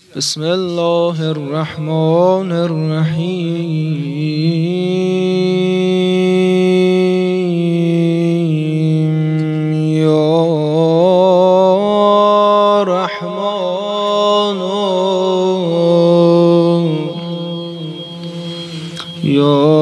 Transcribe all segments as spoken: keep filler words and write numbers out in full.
بسم الله الرحمن الرحیم. یا رحمان یا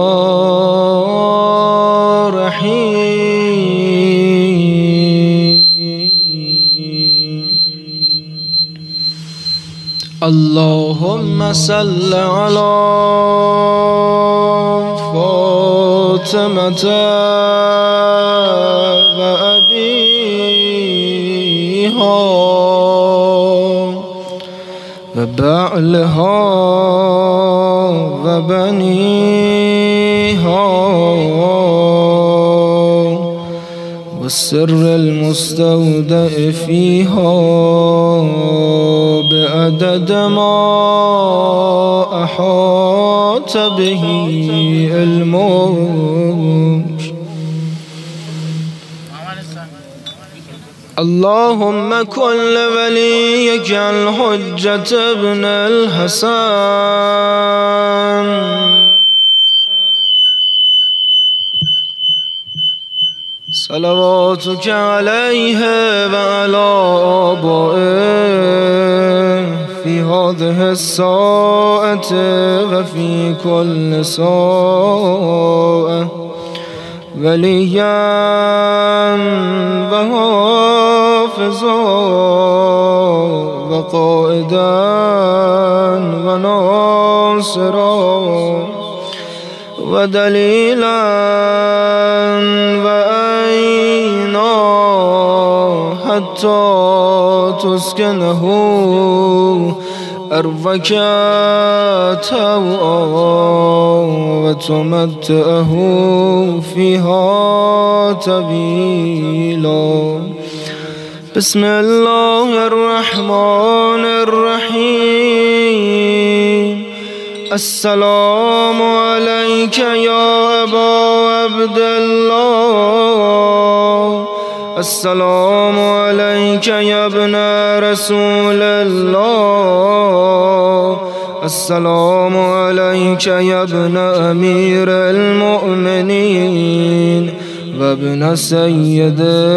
اللهم صل على فاطمة وأبيها وبعلها وبنيها والسر المستودع فيها بعدد ما أحاط به علمك. اللهم كن لوليك الحجة ابن الحسن صلواتك عليه وعلى آبائه في هذه الساعة وفي كل ساعة وليا وحافظا وقائدا وناصرا ودليلا وأينا حتى تسكنه أرضك طوعا وتمتعه فيها طويلا. بسم الله الرحمن الرحيم. السلام عليك يا أبا عبد الله. السلام عليك يا ابن رسول الله. السلام عليك يا ابن أمير المؤمنين وابن سيد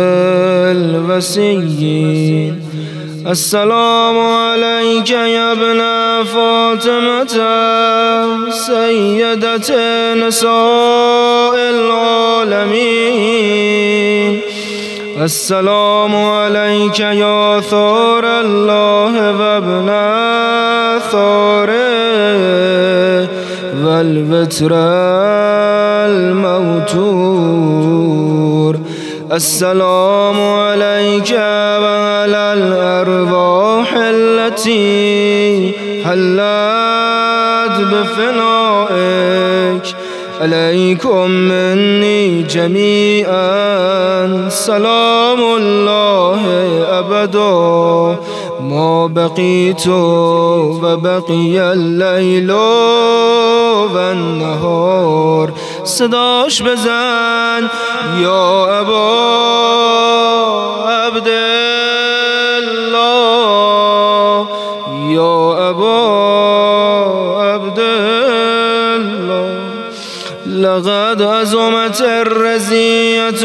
الوصيين. السلام عليك يا ابن فاطمة سيدة نساء العالمين. السلام عليك يا ثار الله وابن ثاره والبتر الموتور. السلام عليك وعلى الأرواح التي حلت بفنائك. عليكم مني جميعا سلام الله أبدا ما بقيت وبقي الليل والنهار. صداش بزن يا أبا عبد الله يا أبا عبد الله. لقد عظمت الرزية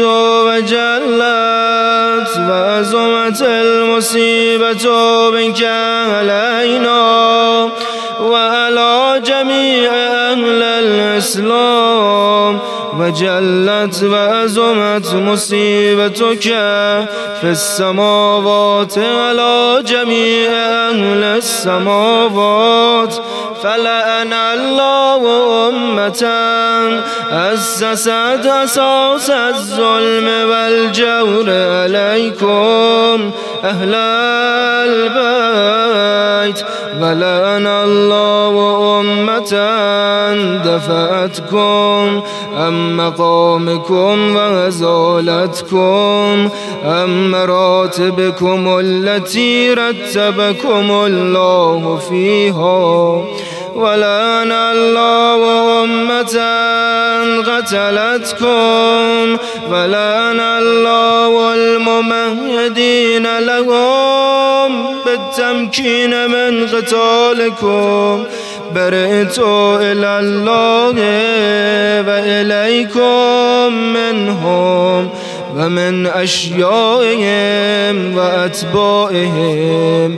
وجلت وعظمت المصيبة بك علينا وعلى جميع أهل الإسلام وجلت وعظمت مصيبتك في السماوات على جميع أهل السماوات. فلأن الله أمة أسست أساس الظلم والجور عليكم أهل البيت. ولأن الله أمة دفعتكم عن مقامكم وغزالتكم عن مراتبكم التي رتبكم الله فيها. ولعن الله أمة قتلتكم ولعن الله الممهدين لهم بالدين التمكين من قتالكم برئت إلى الله وإليكم منهم ومن أشيائهم وأتباعهم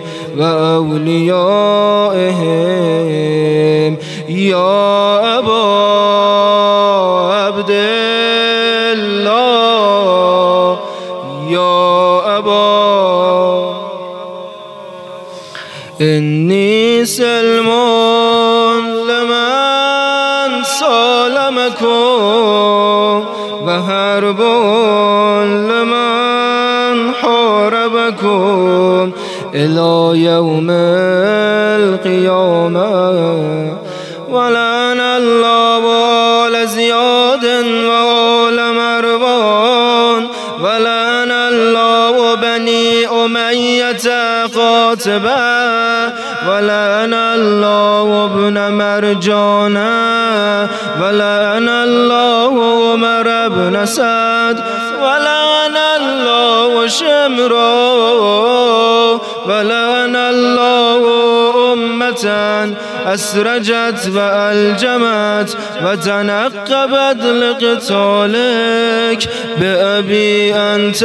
وأوليائهم يا أبا عبد الله يا أبا إني سلم لمن سالمكم وحرب لمن حاربكم إلى يوم القيامة ولعن الله آل زياد وآل مروان ولعن الله بني أمية قاتبا ولعن الله ابن مرجانا ولعن الله عمر بن سعد ولعن الله شمرا ولعن الله أمة أسرجت وألجمت وتنقبت لقتالك بأبي أنت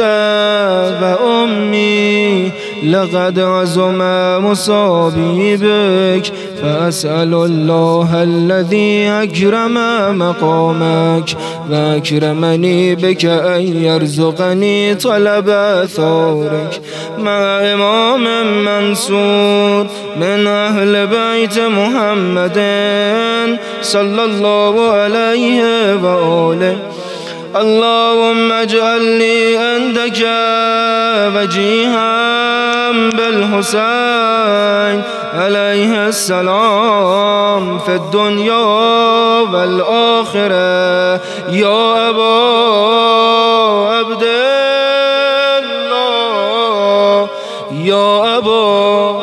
وأمي لقد عزم مصابي بك فأسأل الله الذي أكرم مقامك وأكرمني بك أن يرزقني طلب ثورك مع إمام منصور من أهل بيت محمد صلى الله عليه وآله اللهم اجعل لي عندك وجيها بالحسين عليه السلام في الدنيا والآخرة يا أبا عبد الله يا أبا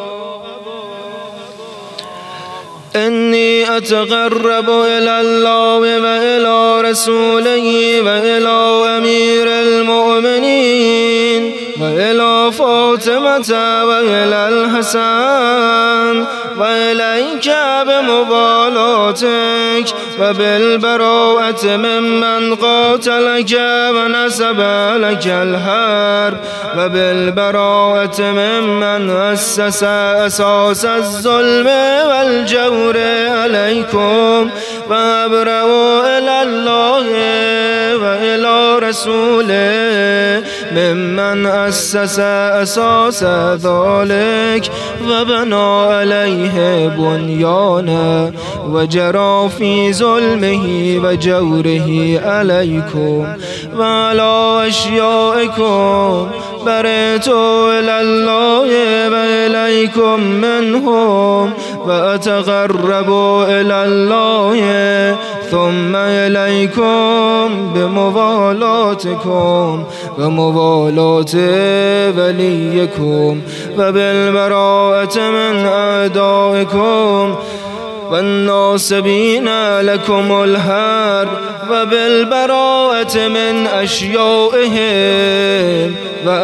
إني أتقرب إلى الله وإلى رسوله وإلى أمير المؤمنين وإلى فاطمة وإلى الحسن وإليك بمبالاتك وبالبراءة ممن قاتلك ونسب لك الحرب وبالبراءة ممن أسس أساس الظلم والجور عليكم وأبرأ إلى الله وإلى رسوله ممن أسس أساس ذلك وبنى عليه بنيانا وجرى في ظلمه وجوره عليكم وعلى أشيائكم برئت إلى الله وإليكم منهم وأتقرب إلى الله ثم إليكم بموالاتكم وموالات وليكم وبالبراءة من أعدائكم والناصبين لكم الحرب وبالبراءة من أشيائهم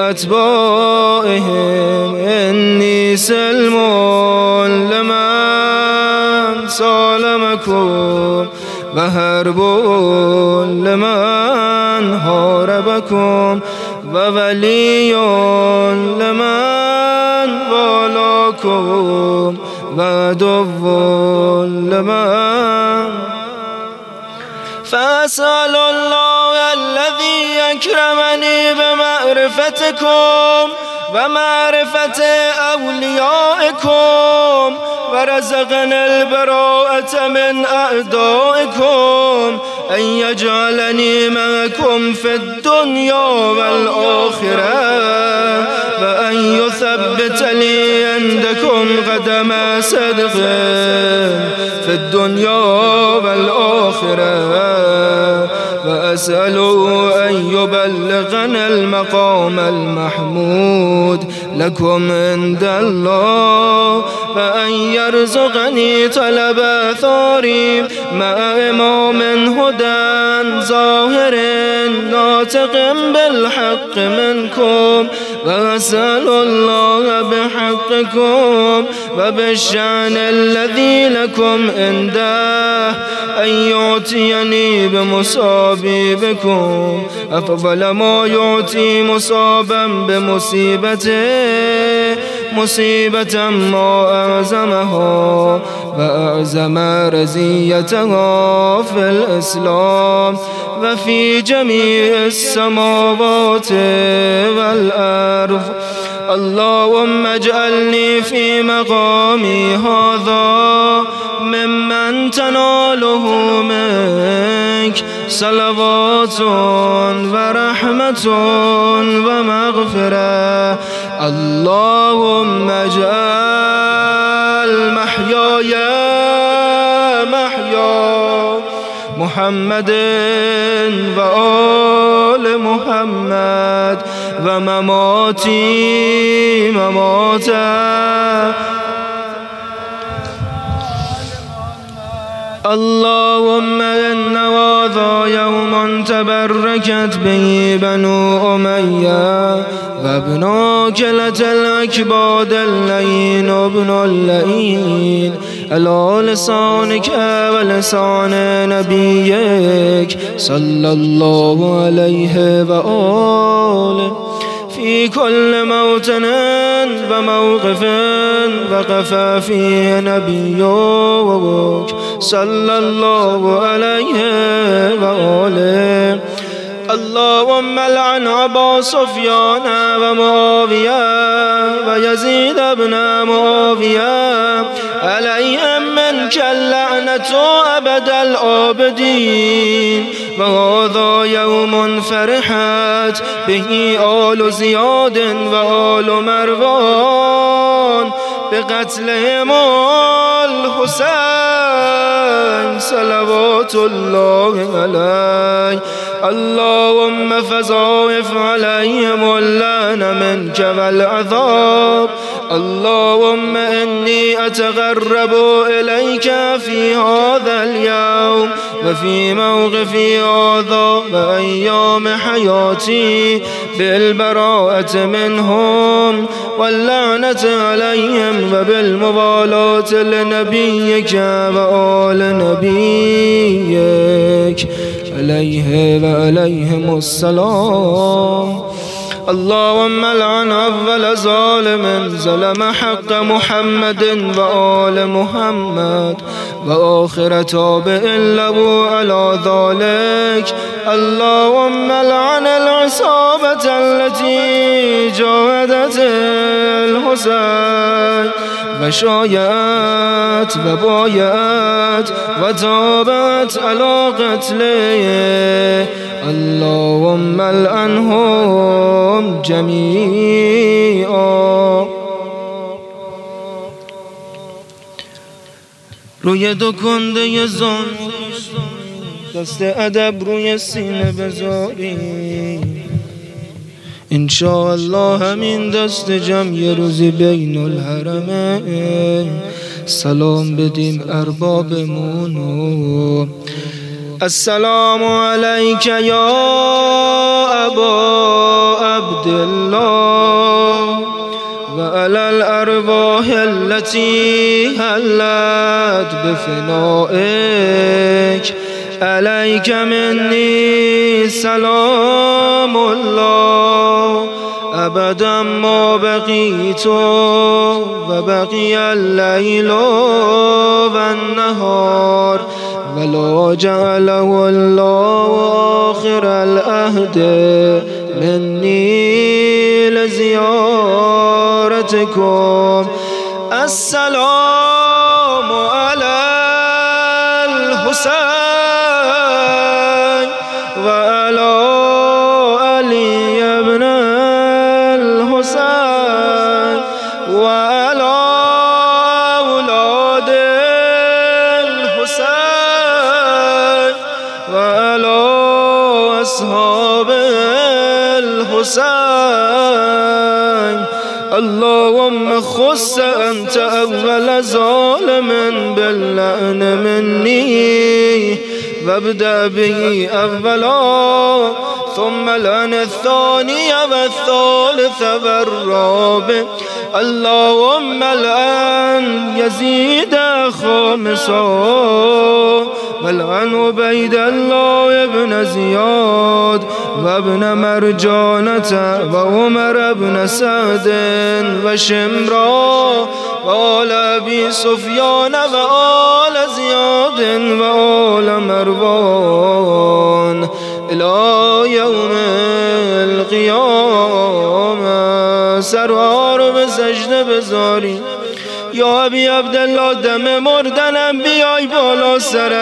وأتباعهم إني سلم لمن سالمكم وحرب لمن حاربكم وولي لمن والاكم وعدو لمن فأسأل الله الذي أكرمني بمعرفتكم ومعرفة أوليائكم ورزقني البراءة من أعدائكم أن يجعلني معكم في الدنيا والآخرة وأن يثبت لي عندكم قدم صدق في الدنيا والآخرة وأسأله أن يبلغنا المقام المحمود لكم عند الله وأن يرزقني طلب ثاري مع إمام هدى ظاهر ناطق بالحق منكم وأسأل الله بحقكم وبالشأن الذي لكم عنده أن يعطيني بمصابيبكم أفضل ما يعطي مصابا بمصيبته مصيبة ما أعظمها وأعظم رزيتها في الإسلام وفي جميع السماوات والأرض. اللهم اجعلني في مقامي هذا ممن تناله منك صلوات ورحمة ومغفرة. اللهم اجعل محياي محيا محمد وآل محمد ومماتي مماتا اللهم إن هذا يوم تبركت به بنو أمية وابن كلة الأكباد اللين ابن اللئين على لسانك ولسان نبيك صلى الله عليه وآله في كل موطن وموقف وقف فيه نبيك صلى الله عليه وآله. اللهم لعن أبا سفيان ومعاوية ويزيد بن معاوية عليهم منك اللعنة أبد الآبدين. وهذا يوم فرحت به آل زياد وآل مروان بقتلهم الحسين صلوات الله عليه. اللهم فضاعف عليهم اللعن منك والعذاب. اللهم إني أتقرب إليك في هذا اليوم وفي موقفي هذا وأيام حياتي بالبراءة منهم واللعنة عليهم وبالموالاة لنبيك وآل نبيك عليه وعليهم السلام. اللهم لعن أول ظالم ظلم حق محمد وآل محمد وآخر تابع له على ذلك. اللهم لعن العصابة التي جاهدت الحسين وشايعت وبايعت وتابت على قتله. اللهم لعنهم جميعا. روی دو کنده زان دست ادب روی سینه بذاری انشاءالله همین دست جمع یه روزی بین الحرمین سلام بدیم اربابمونو. السلام علیک یا ابا عبدالله و علی الارواح التي حلت بفنائك. علیک منی سلام الله ابدا ما بقیت و بقی اللیل و النهار ولا جعله الله آخر العهد مني لزيارتكم. السلام على الحسين وعلى علي بن الحسين وعلى أولاد الحسين وعلى أصحاب الحسين. اللهم خص أنت أول ظالم باللعن مني وابدأ به أولا ثم لعن الثاني والثالث والرابع اللهم لعن يزيد خامسا ولعن عبيد الله بن زياد وابن مرجانة وعمر بن سعد وشمرا وآل أبي سفيان وآل زياد وآل مروان إلى يوم القيامة. سرار به سجده بزاری یا ابی عبدالله دم مردنم بیای بالا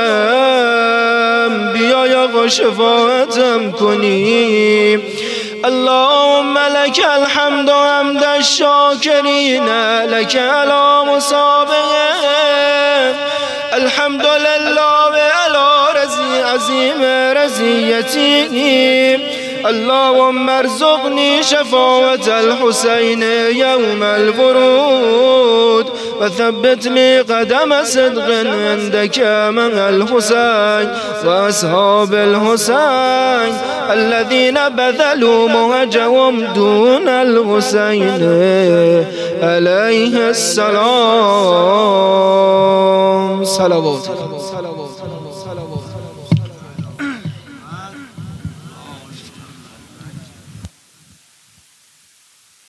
سرم بیای آقا شفاعتم کنی. اللهم لك الحمد حمد الشاكرين لك على مسابقه الحمد لله على رزي عظيم رزيتي. اللهم ارزقني شفاعة الحسين يوم الورود وثبت لي قدم صدق عندك مع الحسين وأصحاب الحسين الذين بذلوا مهجهم دون الحسين عليه السلام. صلوات